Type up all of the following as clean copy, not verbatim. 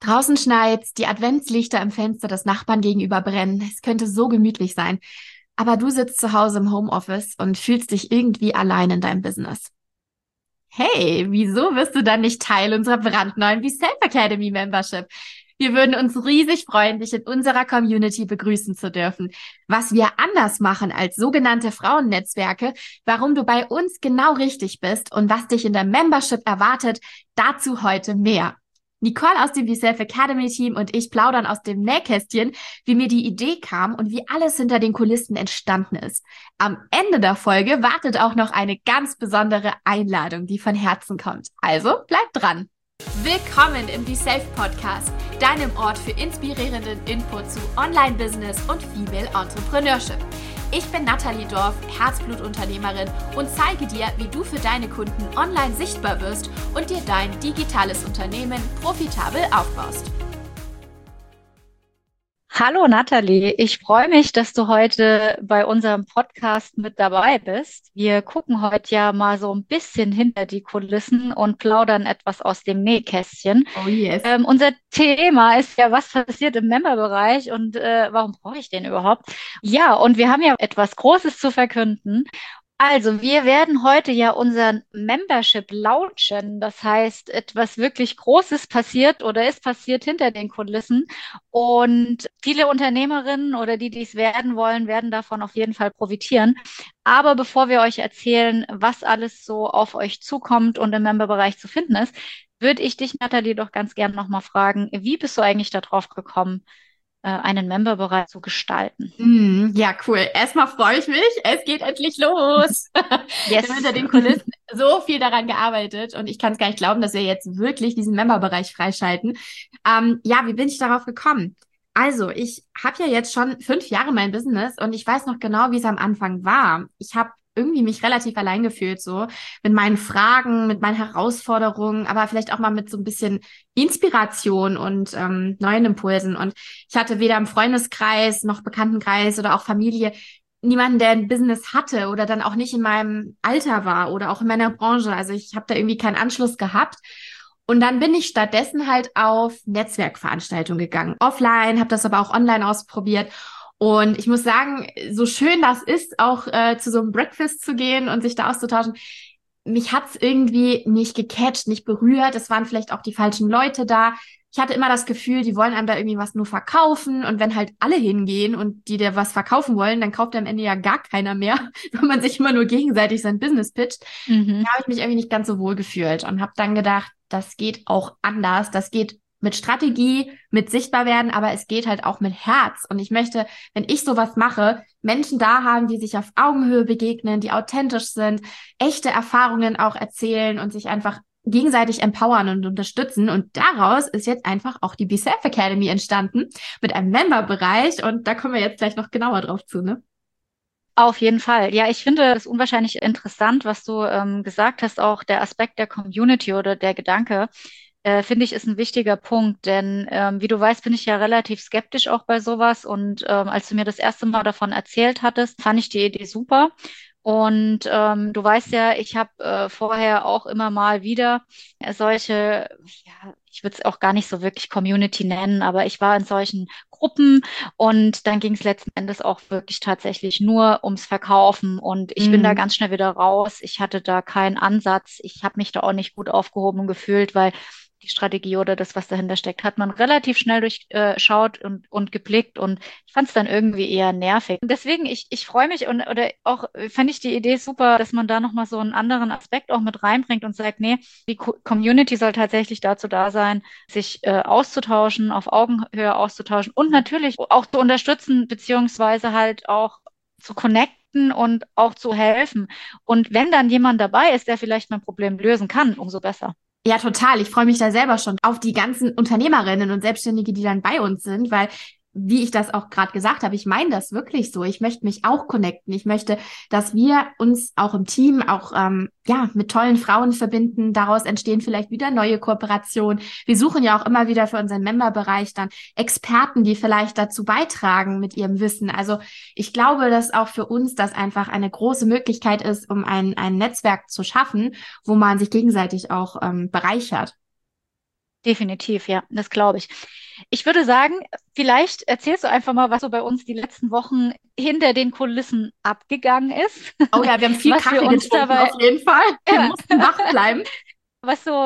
Draußen schneit's, die Adventslichter im Fenster des Nachbarn gegenüber brennen. Es könnte so gemütlich sein. Aber du sitzt zu Hause im Homeoffice und fühlst dich irgendwie allein in deinem Business. Hey, wieso wirst du dann nicht Teil unserer brandneuen Be-Self Academy Membership? Wir würden uns riesig freuen, dich in unserer Community begrüßen zu dürfen. Was wir anders machen als sogenannte Frauennetzwerke, warum du bei uns genau richtig bist und was dich in der Membership erwartet, dazu heute mehr. Nicole aus dem Be-Self Academy Team und ich plaudern aus dem Nähkästchen, wie mir die Idee kam und wie alles hinter den Kulissen entstanden ist. Am Ende der Folge wartet auch noch eine ganz besondere Einladung, die von Herzen kommt. Also bleib dran. Willkommen im Be-Self Podcast, deinem Ort für inspirierenden Input zu Online-Business und Female Entrepreneurship. Ich bin Nathalie Dorf, Herzblutunternehmerin und zeige dir, wie du für deine Kunden online sichtbar wirst und dir dein digitales Unternehmen profitabel aufbaust. Hallo Nathalie, ich freue mich, dass du heute bei unserem Podcast mit dabei bist. Wir gucken heute ja mal so ein bisschen hinter die Kulissen und plaudern etwas aus dem Nähkästchen. Oh yes. Unser Thema ist ja, was passiert im Memberbereich und warum brauche ich den überhaupt? Ja, und wir haben ja etwas Großes zu verkünden. Also, wir werden heute ja unseren Membership launchen. Das heißt, etwas wirklich Großes passiert oder ist passiert hinter den Kulissen. Und viele Unternehmerinnen oder die, die es werden wollen, werden davon auf jeden Fall profitieren. Aber bevor wir euch erzählen, was alles so auf euch zukommt und im Memberbereich zu finden ist, würde ich dich, Nathalie, doch ganz gern nochmal fragen, wie bist du eigentlich darauf gekommen, einen Memberbereich zu gestalten? Ja, cool. Erstmal freue ich mich. Es geht endlich los. Wir haben hinter Yes. den Kulissen so viel daran gearbeitet und ich kann es gar nicht glauben, dass wir jetzt wirklich diesen Memberbereich freischalten. Ja, wie bin ich darauf gekommen? Also, ich habe ja jetzt schon 5 Jahre mein Business und ich weiß noch genau, wie es am Anfang war. Ich habe irgendwie mich relativ allein gefühlt, so mit meinen Fragen, mit meinen Herausforderungen, aber vielleicht auch mal mit so ein bisschen Inspiration und neuen Impulsen. Und ich hatte weder im Freundeskreis noch Bekanntenkreis oder auch Familie niemanden, der ein Business hatte oder dann auch nicht in meinem Alter war oder auch in meiner Branche. Also ich habe da irgendwie keinen Anschluss gehabt. Und dann bin ich stattdessen halt auf Netzwerkveranstaltungen gegangen. Offline, habe das aber auch online ausprobiert. Und ich muss sagen, so schön das ist, auch zu so einem Breakfast zu gehen und sich da auszutauschen, mich hat's irgendwie nicht gecatcht, nicht berührt. Es waren vielleicht auch die falschen Leute da. Ich hatte immer das Gefühl, die wollen einem da irgendwie was nur verkaufen. Und wenn halt alle hingehen und die dir was verkaufen wollen, dann kauft am Ende ja gar keiner mehr, wenn man sich immer nur gegenseitig sein Business pitcht. Mhm. Da habe ich mich irgendwie nicht ganz so wohl gefühlt und habe dann gedacht, das geht auch anders. Das geht mit Strategie, mit sichtbar werden, aber es geht halt auch mit Herz. Und ich möchte, wenn ich sowas mache, Menschen da haben, die sich auf Augenhöhe begegnen, die authentisch sind, echte Erfahrungen auch erzählen und sich einfach gegenseitig empowern und unterstützen. Und daraus ist jetzt einfach auch die Be-Self Academy entstanden mit einem Member-Bereich. Und da kommen wir jetzt gleich noch genauer drauf zu, ne? Auf jeden Fall. Ja, ich finde das unwahrscheinlich interessant, was du gesagt hast, auch der Aspekt der Community oder der Gedanke, finde ich, ist ein wichtiger Punkt, denn wie du weißt, bin ich ja relativ skeptisch auch bei sowas und als du mir das erste Mal davon erzählt hattest, fand ich die Idee super. Und du weißt ja, ich habe vorher auch immer mal wieder solche, ja, ich würde es auch gar nicht so wirklich Community nennen, aber ich war in solchen Gruppen und dann ging es letzten Endes auch wirklich tatsächlich nur ums Verkaufen und ich bin da Mhm. ganz schnell wieder raus. Ich hatte da keinen Ansatz. Ich habe mich da auch nicht gut aufgehoben gefühlt, weil die Strategie oder das, was dahinter steckt, hat man relativ schnell durchschaut und geblickt und ich fand es dann irgendwie eher nervig. Und deswegen, ich freue mich und oder auch fände ich die Idee super, dass man da nochmal so einen anderen Aspekt auch mit reinbringt und sagt, nee, die Community soll tatsächlich dazu da sein, sich auszutauschen, auf Augenhöhe auszutauschen und natürlich auch zu unterstützen, beziehungsweise halt auch zu connecten und auch zu helfen. Und wenn dann jemand dabei ist, der vielleicht mein Problem lösen kann, umso besser. Ja, total. Ich freue mich da selber schon auf die ganzen Unternehmerinnen und Selbstständige, die dann bei uns sind, weil, wie ich das auch gerade gesagt habe, ich meine das wirklich so. Ich möchte mich auch connecten. Ich möchte, dass wir uns auch im Team auch ja mit tollen Frauen verbinden. Daraus entstehen vielleicht wieder neue Kooperationen. Wir suchen ja auch immer wieder für unseren Memberbereich dann Experten, die vielleicht dazu beitragen mit ihrem Wissen. Also ich glaube, dass auch für uns das einfach eine große Möglichkeit ist, um ein Netzwerk zu schaffen, wo man sich gegenseitig auch bereichert. Definitiv, ja, das glaube ich. Ich würde sagen, vielleicht erzählst du einfach mal, was so bei uns die letzten Wochen hinter den Kulissen abgegangen ist, Oh ja, wir haben viel was wir Kaffee uns getrunken, auf dabei, jeden Fall. Wir ja, mussten wach bleiben. was so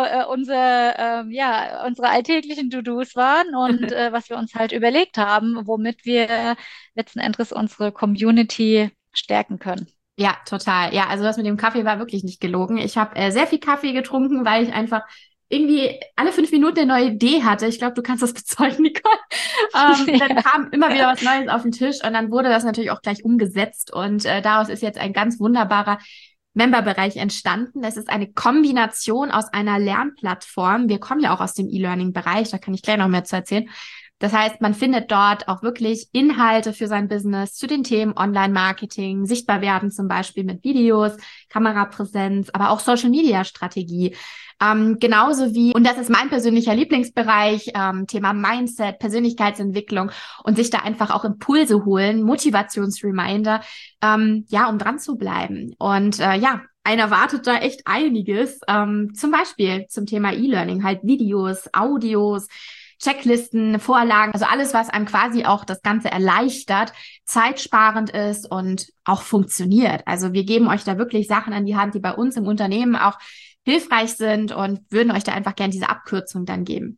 ja, unsere alltäglichen To-Dos waren und was wir uns halt überlegt haben, womit wir letzten Endes unsere Community stärken können. Ja, total. Ja, also das mit dem Kaffee war wirklich nicht gelogen. Ich habe sehr viel Kaffee getrunken, weil ich einfach irgendwie alle 5 Minuten eine neue Idee hatte. Ich glaube, du kannst das bezeugen, Nicole. Dann Ja. kam immer wieder was Neues auf den Tisch und dann wurde das natürlich auch gleich umgesetzt und daraus ist jetzt ein ganz wunderbarer Memberbereich entstanden. Es ist eine Kombination aus einer Lernplattform. Wir kommen ja auch aus dem E-Learning-Bereich, da kann ich gleich noch mehr zu erzählen. Das heißt, man findet dort auch wirklich Inhalte für sein Business zu den Themen Online-Marketing, sichtbar werden zum Beispiel mit Videos, Kamerapräsenz, aber auch Social-Media-Strategie. Genauso wie, und das ist mein persönlicher Lieblingsbereich, Thema Mindset, Persönlichkeitsentwicklung und sich da einfach auch Impulse holen, Motivationsreminder, ja, um dran zu bleiben. Und ja, einer erwartet da echt einiges, zum Beispiel zum Thema E-Learning, halt Videos, Audios, Checklisten, Vorlagen, also alles, was einem quasi auch das Ganze erleichtert, zeitsparend ist und auch funktioniert. Also wir geben euch da wirklich Sachen an die Hand, die bei uns im Unternehmen auch hilfreich sind und würden euch da einfach gerne diese Abkürzung dann geben.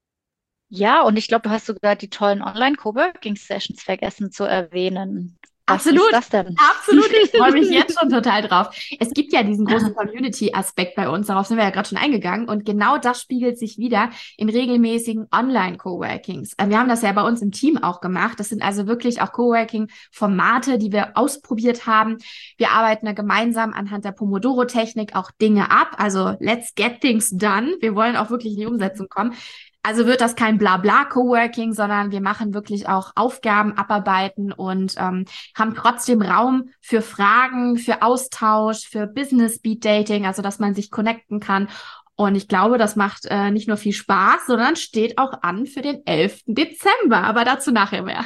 Ja, und ich glaube, du hast sogar die tollen Online-Coworking-Sessions vergessen zu erwähnen. Was ist Absolut, das denn? absolut. Ich freue mich jetzt schon total drauf. Es gibt ja diesen großen Community-Aspekt bei uns, darauf sind wir ja gerade schon eingegangen. Und genau das spiegelt sich wieder in regelmäßigen Online-Coworkings. Wir haben das ja bei uns im Team auch gemacht. Das sind also wirklich auch Coworking-Formate, die wir ausprobiert haben. Wir arbeiten da gemeinsam anhand der Pomodoro-Technik auch Dinge ab. Also let's get things done. Wir wollen auch wirklich in die Umsetzung kommen. Also wird das kein Blabla-Coworking, sondern wir machen wirklich auch Aufgaben abarbeiten und haben trotzdem Raum für Fragen, für Austausch, für Business Speed Dating, also dass man sich connecten kann. Und ich glaube, das macht nicht nur viel Spaß, sondern steht auch an für den 11. Dezember. Aber dazu nachher mehr.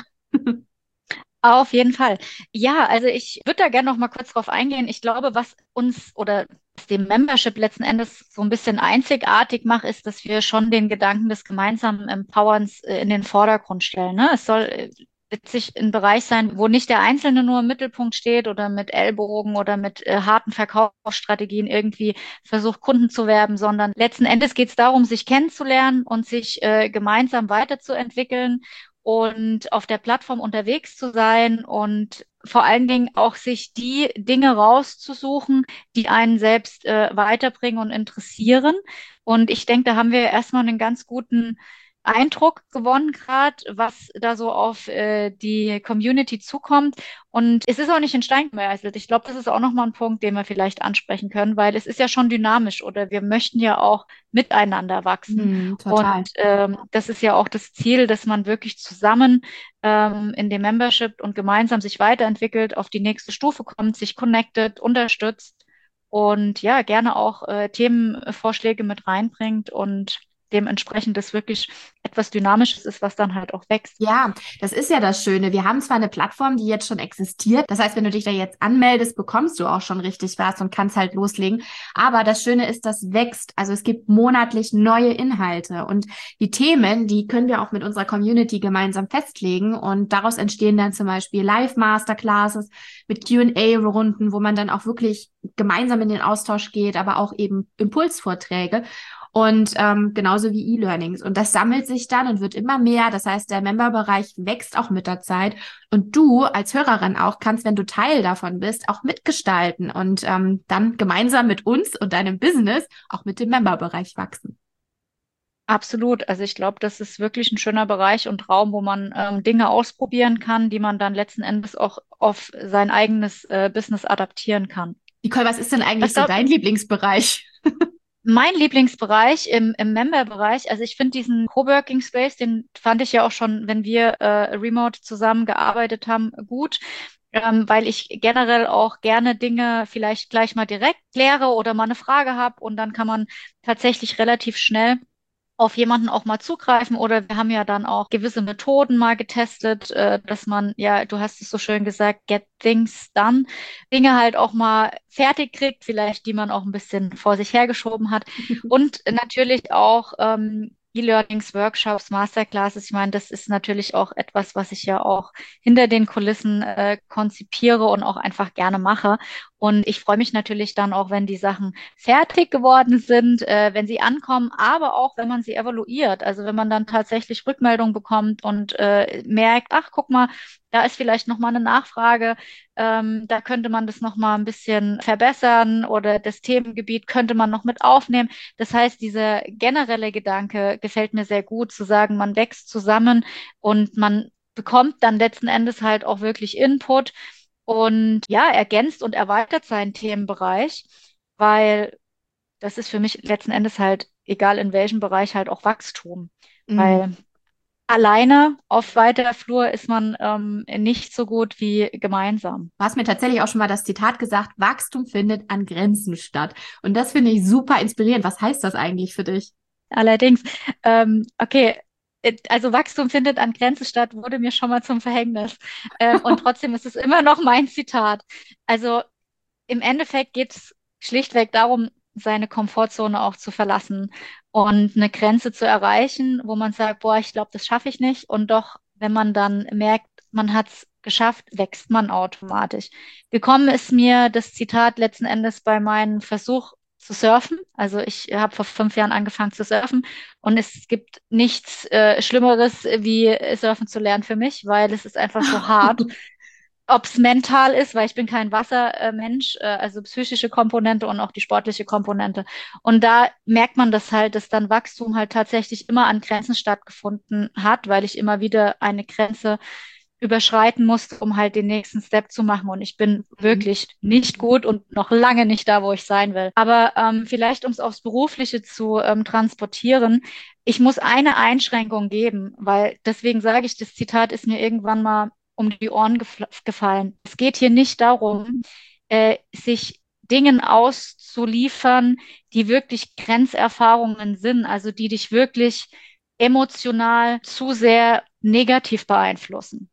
Auf jeden Fall. Ja, also ich würde da gerne noch mal kurz drauf eingehen. Ich glaube, was uns oder was dem Membership letzten Endes so ein bisschen einzigartig macht, ist, dass wir schon den Gedanken des gemeinsamen Empowerns in den Vordergrund stellen. Ne? Es soll letztlich ein Bereich sein, wo nicht der Einzelne nur im Mittelpunkt steht oder mit Ellbogen oder mit harten Verkaufsstrategien irgendwie versucht, Kunden zu werben, sondern letzten Endes geht es darum, sich kennenzulernen und sich gemeinsam weiterzuentwickeln und auf der Plattform unterwegs zu sein und vor allen Dingen auch sich die Dinge rauszusuchen, die einen selbst weiterbringen und interessieren. Und ich denke, da haben wir erstmal einen ganz guten Eindruck gewonnen, gerade was da so auf die Community zukommt. Und es ist auch nicht in Stein gemeißelt. Ich glaube, das ist auch nochmal ein Punkt, den wir vielleicht ansprechen können, weil es ist ja schon dynamisch oder wir möchten ja auch miteinander wachsen. Und Total. das ist ja auch das Ziel, dass man wirklich zusammen in dem Membership und gemeinsam sich weiterentwickelt, auf die nächste Stufe kommt, sich connected, unterstützt und ja, gerne auch Themenvorschläge mit reinbringt und dementsprechend das wirklich etwas Dynamisches ist, was dann halt auch wächst. Ja, das ist ja das Schöne. Wir haben zwar eine Plattform, die jetzt schon existiert. Das heißt, wenn du dich da jetzt anmeldest, bekommst du auch schon richtig was und kannst halt loslegen. Aber das Schöne ist, das wächst. Also es gibt monatlich neue Inhalte und die Themen, die können wir auch mit unserer Community gemeinsam festlegen und daraus entstehen dann zum Beispiel Live-Masterclasses mit Q&A-Runden, wo man dann auch wirklich gemeinsam in den Austausch geht, aber auch eben Impulsvorträge. Und genauso wie E-Learnings. Und das sammelt sich dann und wird immer mehr. Das heißt, der Memberbereich wächst auch mit der Zeit. Und du als Hörerin auch kannst, wenn du Teil davon bist, auch mitgestalten und dann gemeinsam mit uns und deinem Business auch mit dem Memberbereich wachsen. Absolut. Also ich glaube, das ist wirklich ein schöner Bereich und Raum, wo man Dinge ausprobieren kann, die man dann letzten Endes auch auf sein eigenes Business adaptieren kann. Nicole, was ist denn eigentlich Was so glaub, dein Lieblingsbereich? Mein Lieblingsbereich im Member-Bereich, also ich finde diesen Coworking Space, den fand ich ja auch schon, wenn wir remote zusammengearbeitet haben, gut, weil ich generell auch gerne Dinge vielleicht gleich mal direkt kläre oder mal eine Frage habe und dann kann man tatsächlich relativ schnell auf jemanden auch mal zugreifen oder wir haben ja dann auch gewisse Methoden mal getestet, dass man, ja, du hast es so schön gesagt, get things done, Dinge halt auch mal fertig kriegt, vielleicht die man auch ein bisschen vor sich hergeschoben hat und natürlich auch E-Learnings, Workshops, Masterclasses. Ich meine, das ist natürlich auch etwas, was ich ja auch hinter den Kulissen konzipiere und auch einfach gerne mache. Und ich freue mich natürlich dann auch, wenn die Sachen fertig geworden sind, wenn sie ankommen, aber auch, wenn man sie evaluiert. Also wenn man dann tatsächlich Rückmeldung bekommt und merkt, ach, guck mal, da ist vielleicht noch mal eine Nachfrage, da könnte man das noch mal ein bisschen verbessern oder das Themengebiet könnte man noch mit aufnehmen. Das heißt, dieser generelle Gedanke gefällt mir sehr gut, zu sagen, man wächst zusammen und man bekommt dann letzten Endes halt auch wirklich Input und ja, ergänzt und erweitert seinen Themenbereich, weil das ist für mich letzten Endes halt, egal in welchem Bereich, halt auch Wachstum. Mhm. Weil alleine auf weiter Flur ist man nicht so gut wie gemeinsam. Du hast mir tatsächlich auch schon mal das Zitat gesagt, Wachstum findet an Grenzen statt. Und das finde ich super inspirierend. Was heißt das eigentlich für dich? Allerdings, okay, also Wachstum findet an Grenzen statt, wurde mir schon mal zum Verhängnis. Und trotzdem ist es immer noch mein Zitat. Also im Endeffekt geht es schlichtweg darum, seine Komfortzone auch zu verlassen und eine Grenze zu erreichen, wo man sagt, boah, ich glaube, das schaffe ich nicht. Und doch, wenn man dann merkt, man hat es geschafft, wächst man automatisch. Gekommen ist mir das Zitat letzten Endes bei meinem Versuch zu surfen. Also ich habe vor 5 Jahren angefangen zu surfen und es gibt nichts Schlimmeres, wie surfen zu lernen für mich, weil es ist einfach so hart. Ob es mental ist, weil ich bin kein Wassermensch, also psychische Komponente und auch die sportliche Komponente. Und da merkt man das halt, dass dann Wachstum halt tatsächlich immer an Grenzen stattgefunden hat, weil ich immer wieder eine Grenze überschreiten musste, um halt den nächsten Step zu machen. Und ich bin Mhm. wirklich nicht gut und noch lange nicht da, wo ich sein will. Aber vielleicht, um es aufs Berufliche zu transportieren, ich muss eine Einschränkung geben, weil deswegen sage ich, das Zitat ist mir irgendwann mal um die Ohren gefallen. Es geht hier nicht darum, sich Dingen auszuliefern, die wirklich Grenzerfahrungen sind, also die dich wirklich emotional zu sehr negativ beeinflussen.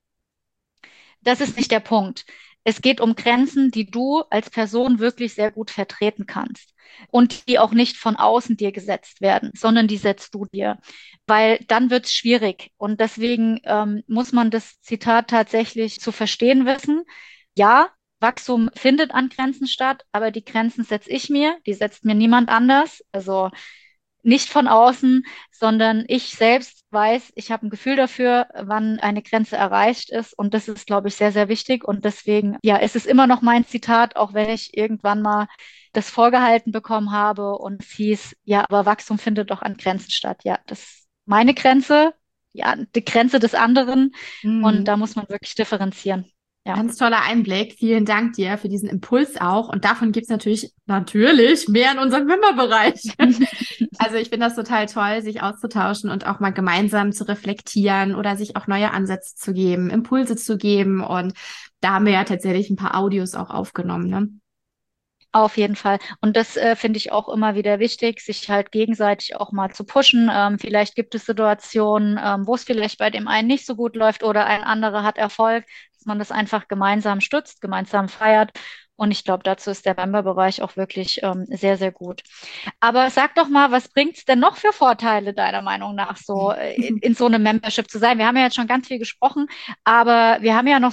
Das ist nicht der Punkt. Es geht um Grenzen, die du als Person wirklich sehr gut vertreten kannst und die auch nicht von außen dir gesetzt werden, sondern die setzt du dir, weil dann wird es schwierig. Und deswegen muss man das Zitat tatsächlich zu verstehen wissen. Ja, Wachstum findet an Grenzen statt, aber die Grenzen setze ich mir, die setzt mir niemand anders. Also nicht von außen, sondern ich selbst weiß, ich habe ein Gefühl dafür, wann eine Grenze erreicht ist. Und das ist, glaube ich, sehr, sehr wichtig. Und deswegen, ja, es ist immer noch mein Zitat, auch wenn ich irgendwann mal das vorgehalten bekommen habe und es hieß, ja, aber Wachstum findet doch an Grenzen statt. Ja, das ist meine Grenze, ja, die Grenze des anderen. Und Mhm. da muss man wirklich differenzieren. Ja. Ganz toller Einblick. Vielen Dank dir für diesen Impuls auch. Und davon gibt es natürlich mehr in unserem Memberbereich. Also ich finde das total toll, sich auszutauschen und auch mal gemeinsam zu reflektieren oder sich auch neue Ansätze zu geben, Impulse zu geben. Und da haben wir ja tatsächlich ein paar Audios auch aufgenommen, ne? Auf jeden Fall. Und das finde ich auch immer wieder wichtig, sich halt gegenseitig auch mal zu pushen. Vielleicht gibt es Situationen, wo es vielleicht bei dem einen nicht so gut läuft oder ein anderer hat Erfolg, dass man das einfach gemeinsam stützt, gemeinsam feiert. Und ich glaube, dazu ist der Member-Bereich auch wirklich sehr, sehr gut. Aber sag doch mal, was bringt es denn noch für Vorteile deiner Meinung nach, so in so einem Membership zu sein? Wir haben ja jetzt schon ganz viel gesprochen, aber wir haben ja noch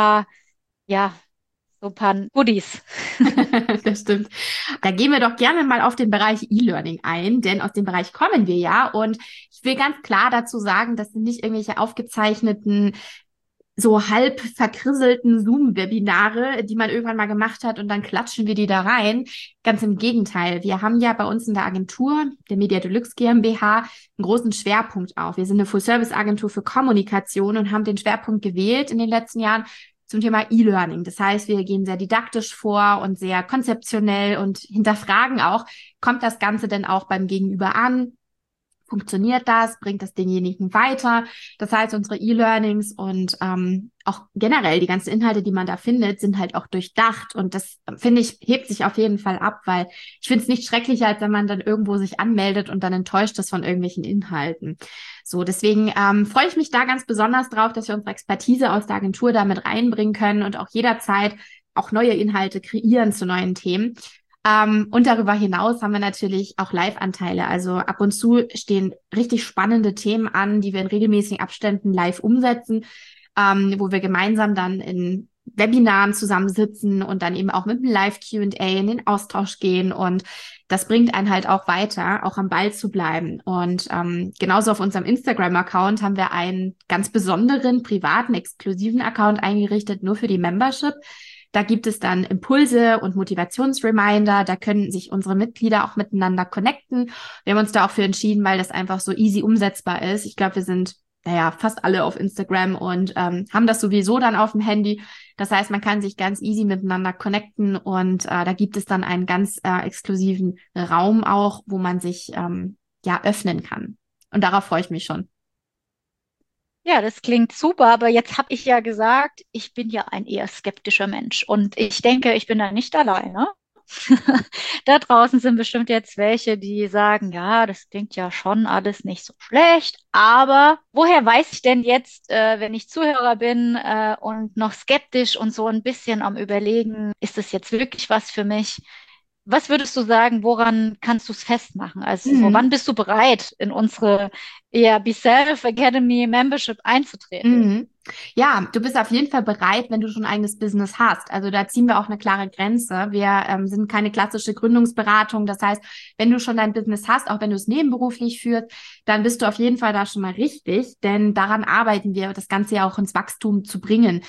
ja, so ein paar Goodies. Das stimmt. Da gehen wir doch gerne mal auf den Bereich E-Learning ein, denn aus dem Bereich kommen wir ja. Und ich will ganz klar dazu sagen, das sind nicht irgendwelche aufgezeichneten, so halb verkrisselten Zoom-Webinare, die man irgendwann mal gemacht hat und dann klatschen wir die da rein. Ganz im Gegenteil. Wir haben ja bei uns in der Agentur, der Media Deluxe GmbH, einen großen Schwerpunkt auf. Wir sind eine Full-Service-Agentur für Kommunikation und haben den Schwerpunkt gewählt in den letzten Jahren zum Thema E-Learning. Das heißt, wir gehen sehr didaktisch vor und sehr konzeptionell und hinterfragen auch, kommt das Ganze denn auch beim Gegenüber an? Funktioniert das? Bringt das denjenigen weiter? Das heißt, unsere E-Learnings und auch generell die ganzen Inhalte, die man da findet, sind halt auch durchdacht. Und das, finde ich, hebt sich auf jeden Fall ab, weil ich finde es nicht schrecklicher, als wenn man dann irgendwo sich anmeldet und dann enttäuscht ist von irgendwelchen Inhalten. So, deswegen freue ich mich da ganz besonders drauf, dass wir unsere Expertise aus der Agentur damit reinbringen können und auch jederzeit auch neue Inhalte kreieren zu neuen Themen. Und darüber hinaus haben wir natürlich auch Live-Anteile. Also ab und zu stehen richtig spannende Themen an, die wir in regelmäßigen Abständen live umsetzen, wo wir gemeinsam dann in Webinaren zusammensitzen und dann eben auch mit einem Live-Q&A in den Austausch gehen. Und das bringt einen halt auch weiter, auch am Ball zu bleiben. Und genauso auf unserem Instagram-Account haben wir einen ganz besonderen, privaten, exklusiven Account eingerichtet, nur für die Membership. Da gibt es dann Impulse und Motivationsreminder. Da können sich unsere Mitglieder auch miteinander connecten. Wir haben uns da auch für entschieden, weil das einfach so easy umsetzbar ist. Ich glaube, wir sind fast alle auf Instagram und haben das sowieso dann auf dem Handy. Das heißt, man kann sich ganz easy miteinander connecten und da gibt es dann einen ganz exklusiven Raum auch, wo man sich öffnen kann. Und darauf freue ich mich schon. Ja, das klingt super, aber jetzt habe ich ja gesagt, ich bin ja ein eher skeptischer Mensch und ich denke, ich bin da nicht alleine. Da draußen sind bestimmt jetzt welche, die sagen, ja, das klingt ja schon alles nicht so schlecht, aber woher weiß ich denn jetzt, wenn ich Zuhörer bin und noch skeptisch und so ein bisschen am Überlegen, ist das jetzt wirklich was für mich? Was würdest du sagen, woran kannst du es festmachen? Also, so, Mhm. wann bist du bereit, in unsere eher Be Self Academy Membership einzutreten? Mhm. Ja, du bist auf jeden Fall bereit, wenn du schon ein eigenes Business hast. Also da ziehen wir auch eine klare Grenze. Wir sind keine klassische Gründungsberatung. Das heißt, wenn du schon dein Business hast, auch wenn du es nebenberuflich führst, dann bist du auf jeden Fall da schon mal richtig, denn daran arbeiten wir, das Ganze ja auch ins Wachstum zu bringen.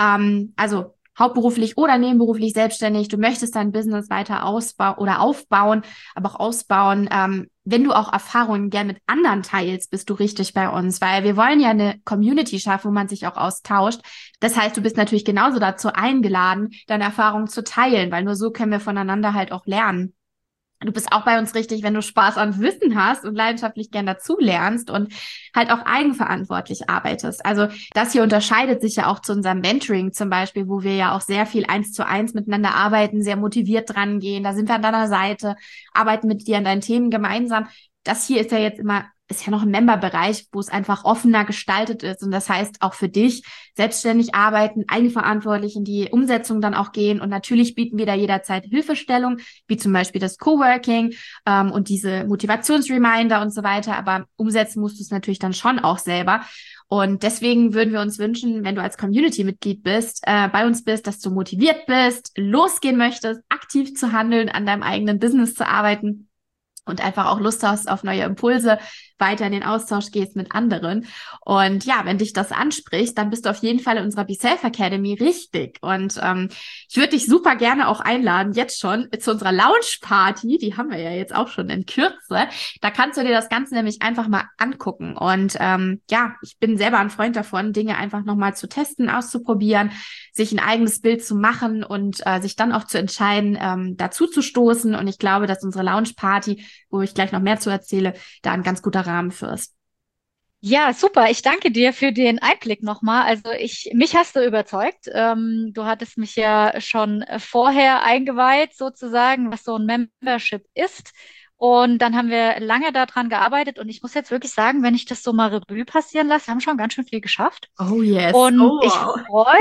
Also hauptberuflich oder nebenberuflich selbstständig, du möchtest dein Business weiter ausbauen oder aufbauen, aber auch ausbauen. Wenn du auch Erfahrungen gern mit anderen teilst, bist du richtig bei uns, weil wir wollen ja eine Community schaffen, wo man sich auch austauscht. Das heißt, du bist natürlich genauso dazu eingeladen, deine Erfahrungen zu teilen, weil nur so können wir voneinander halt auch lernen. Du bist auch bei uns richtig, wenn du Spaß an Wissen hast und leidenschaftlich gern dazu lernst und halt auch eigenverantwortlich arbeitest. Also das hier unterscheidet sich ja auch zu unserem Mentoring zum Beispiel, wo wir ja auch sehr viel 1:1 miteinander arbeiten, sehr motiviert dran gehen. Da sind wir an deiner Seite, arbeiten mit dir an deinen Themen gemeinsam. Das hier ist ja jetzt ist ja noch ein Memberbereich, wo es einfach offener gestaltet ist. Und das heißt auch für dich selbstständig arbeiten, eigenverantwortlich in die Umsetzung dann auch gehen. Und natürlich bieten wir da jederzeit Hilfestellung, wie zum Beispiel das Coworking und diese Motivationsreminder und so weiter. Aber umsetzen musst du es natürlich dann schon auch selber. Und deswegen würden wir uns wünschen, wenn du als Community-Mitglied bist, bei uns bist, dass du motiviert bist, losgehen möchtest, aktiv zu handeln, an deinem eigenen Business zu arbeiten und einfach auch Lust hast auf neue Impulse, weiter in den Austausch gehst mit anderen. Und ja, wenn dich das anspricht, dann bist du auf jeden Fall in unserer Be Self Academy richtig. Und ich würde dich super gerne auch einladen, jetzt schon zu unserer Lounge Party. Die haben wir ja jetzt auch schon in Kürze. Da kannst du dir das Ganze nämlich einfach mal angucken. Und ich bin selber ein Freund davon, Dinge einfach nochmal zu testen, auszuprobieren, sich ein eigenes Bild zu machen und sich dann auch zu entscheiden, dazu zu stoßen. Und ich glaube, dass unsere Lounge Party, wo ich gleich noch mehr zu erzähle, da ein ganz guter Rahmen für ist. Ja, super. Ich danke dir für den Einblick nochmal. Also mich hast du überzeugt. Du hattest mich ja schon vorher eingeweiht, sozusagen, was so ein Membership ist. Und dann haben wir lange daran gearbeitet. Und ich muss jetzt wirklich sagen, wenn ich das so mal Revue passieren lasse, wir haben schon ganz schön viel geschafft. Oh yes. Und Oh wow.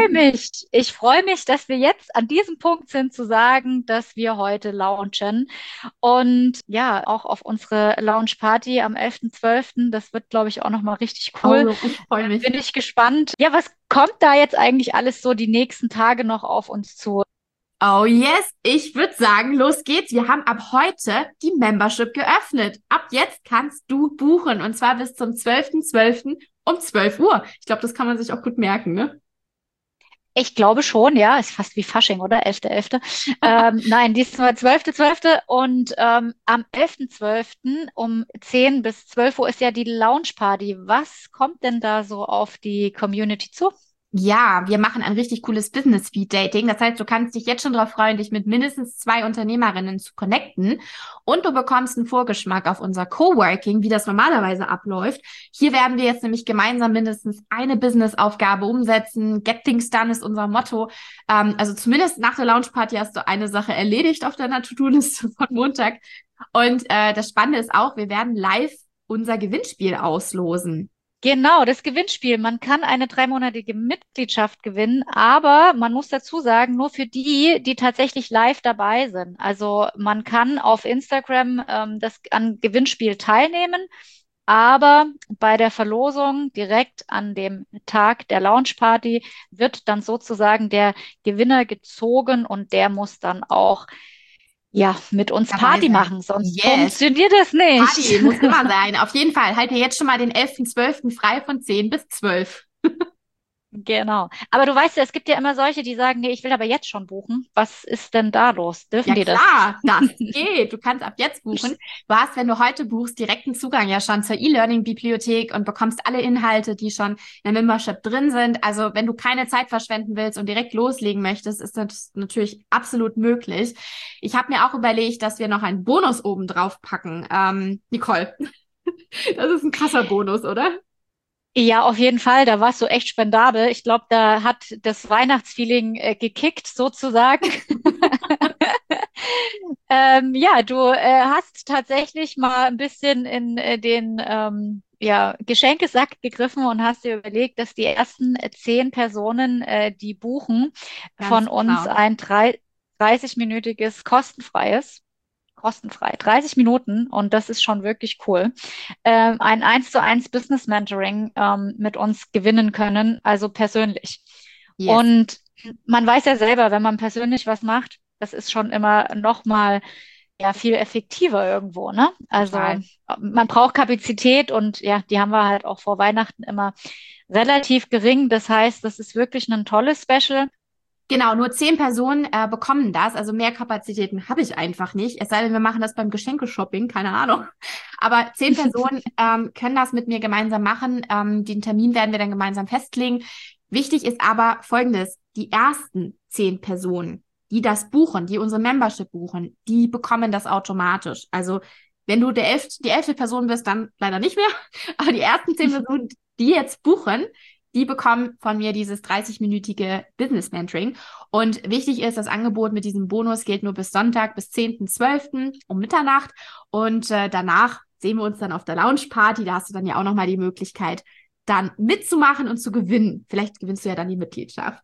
ich freue mich, dass wir jetzt an diesem Punkt sind, zu sagen, dass wir heute launchen. Und ja, auch auf unsere Launch Party am 11.12. Das wird, glaube ich, auch nochmal richtig cool. Oh, ich freue mich. Bin ich gespannt. Ja, was kommt da jetzt eigentlich alles so die nächsten Tage noch auf uns zu? Oh yes, ich würde sagen, los geht's. Wir haben ab heute die Membership geöffnet. Ab jetzt kannst du buchen und zwar bis zum 12.12. um 12 Uhr. Ich glaube, das kann man sich auch gut merken, ne? Ich glaube schon, ja, ist fast wie Fasching, oder? 11.11. Nein, diesmal 12.12. Und am 11.12. um 10 bis 12 Uhr ist ja die Launch Party. Was kommt denn da so auf die Community zu? Ja, wir machen ein richtig cooles Business-Speed-Dating. Das heißt, du kannst dich jetzt schon darauf freuen, dich mit mindestens 2 Unternehmerinnen zu connecten. Und du bekommst einen Vorgeschmack auf unser Coworking, wie das normalerweise abläuft. Hier werden wir jetzt nämlich gemeinsam mindestens eine Business-Aufgabe umsetzen. Get things done ist unser Motto. Also zumindest nach der Launch-Party hast du eine Sache erledigt auf deiner To-Do-Liste von Montag. Und das Spannende ist auch, wir werden live unser Gewinnspiel auslosen. Genau, das Gewinnspiel. Man kann eine 3-monatige Mitgliedschaft gewinnen, aber man muss dazu sagen, nur für die, die tatsächlich live dabei sind. Also man kann auf Instagram das an Gewinnspiel teilnehmen, aber bei der Verlosung direkt an dem Tag der Launchparty wird dann sozusagen der Gewinner gezogen und der muss dann auch ja mit uns Dabei Party sein. machen, sonst Yes. funktioniert das nicht. Party muss immer sein. Auf jeden Fall. Halt dir jetzt schon mal den 11.12. frei von 10 bis 12. Genau. Aber du weißt ja, es gibt ja immer solche, die sagen, nee, ich will aber jetzt schon buchen. Was ist denn da los? Dürfen Ja die das? klar, das geht. Du kannst ab jetzt buchen. Du hast, wenn du heute buchst, direkten Zugang ja schon zur E-Learning-Bibliothek und bekommst alle Inhalte, die schon in der Membership drin sind. Also wenn du keine Zeit verschwenden willst und direkt loslegen möchtest, ist das natürlich absolut möglich. Ich habe mir auch überlegt, dass wir noch einen Bonus oben drauf packen. Nicole, das ist ein krasser Bonus, oder? Ja, auf jeden Fall. Da warst du echt spendabel. Ich glaube, da hat das Weihnachtsfeeling gekickt, sozusagen. Ja, du hast tatsächlich mal ein bisschen in den ja, Geschenkesack gegriffen und hast dir überlegt, dass die ersten 10 Personen, die buchen, von Ganz uns genau. ein 30-minütiges kostenfrei, 30 Minuten und das ist schon wirklich cool, ein 1:1 Business Mentoring mit uns gewinnen können, also persönlich. Yes, Und man weiß ja selber, wenn man persönlich was macht, das ist schon immer noch mal ja viel effektiver irgendwo, ne? Also total. man braucht Kapazität und ja, die haben wir halt auch vor Weihnachten immer relativ gering. Das heißt, das ist wirklich ein tolles Special. Genau, nur 10 Personen bekommen das. Also mehr Kapazitäten habe ich einfach nicht. Es sei denn, wir machen das beim Geschenkeshopping, keine Ahnung. Aber 10 Personen können das mit mir gemeinsam machen. Den Termin werden wir dann gemeinsam festlegen. Wichtig ist aber Folgendes. Die ersten 10 Personen, die das buchen, die unsere Membership buchen, die bekommen das automatisch. Also wenn du die 11. Person bist, dann leider nicht mehr. Aber die ersten 10 Personen, die jetzt buchen, die bekommen von mir dieses 30-minütige Business Mentoring. Und wichtig ist, das Angebot mit diesem Bonus gilt nur bis Sonntag, bis 10.12. um Mitternacht. Und danach sehen wir uns dann auf der Lounge Party. Da hast du dann ja auch nochmal die Möglichkeit, dann mitzumachen und zu gewinnen. Vielleicht gewinnst du ja dann die Mitgliedschaft.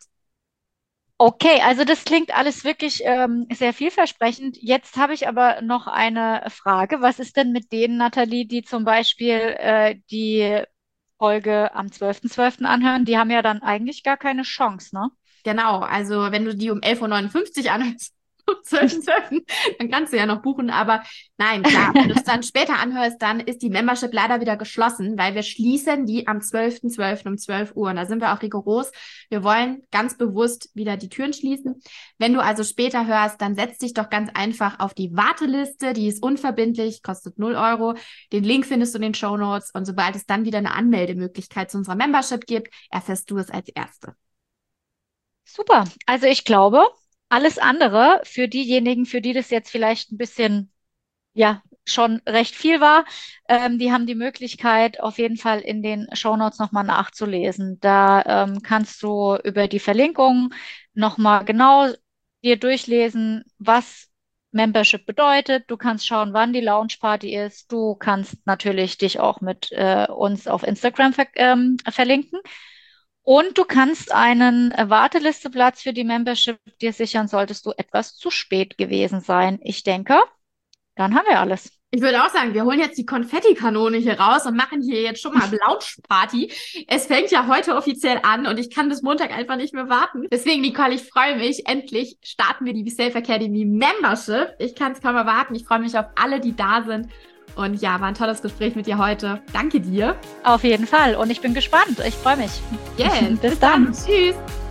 Okay, also das klingt alles wirklich sehr vielversprechend. Jetzt habe ich aber noch eine Frage. Was ist denn mit denen, Nathalie, die zum Beispiel die Folge am 12.12. anhören? Die haben ja dann eigentlich gar keine Chance, ne? Genau, also wenn du die um 11.59 Uhr anhörst, um 12.12., dann kannst du ja noch buchen. Aber nein, klar, wenn du es dann später anhörst, dann ist die Membership leider wieder geschlossen, weil wir schließen die am 12.12. um 12 Uhr. Und da sind wir auch rigoros. Wir wollen ganz bewusst wieder die Türen schließen. Wenn du also später hörst, dann setz dich doch ganz einfach auf die Warteliste. Die ist unverbindlich, kostet 0 Euro. Den Link findest du in den Shownotes. Und sobald es dann wieder eine Anmeldemöglichkeit zu unserer Membership gibt, erfährst du es als Erste. Super. Also ich glaube, alles andere für diejenigen, für die das jetzt vielleicht ein bisschen, ja, schon recht viel war, die haben die Möglichkeit, auf jeden Fall in den Shownotes nochmal nachzulesen. Da kannst du über die Verlinkung nochmal genau dir durchlesen, was Membership bedeutet. Du kannst schauen, wann die Launch Party ist. Du kannst natürlich dich auch mit uns auf Instagram verlinken. Und du kannst einen Wartelisteplatz für die Membership dir sichern, solltest du etwas zu spät gewesen sein. Ich denke, dann haben wir alles. Ich würde auch sagen, wir holen jetzt die Konfettikanone hier raus und machen hier jetzt schon mal Launchparty. Es fängt ja heute offiziell an und ich kann bis Montag einfach nicht mehr warten. Deswegen, Nicole, ich freue mich. Endlich starten wir die Safe Academy Membership. Ich kann es kaum erwarten. Ich freue mich auf alle, die da sind. Und ja, war ein tolles Gespräch mit dir heute. Danke dir. Auf jeden Fall. Und ich bin gespannt. Ich freue mich. Yes. Bis dann. Tschüss.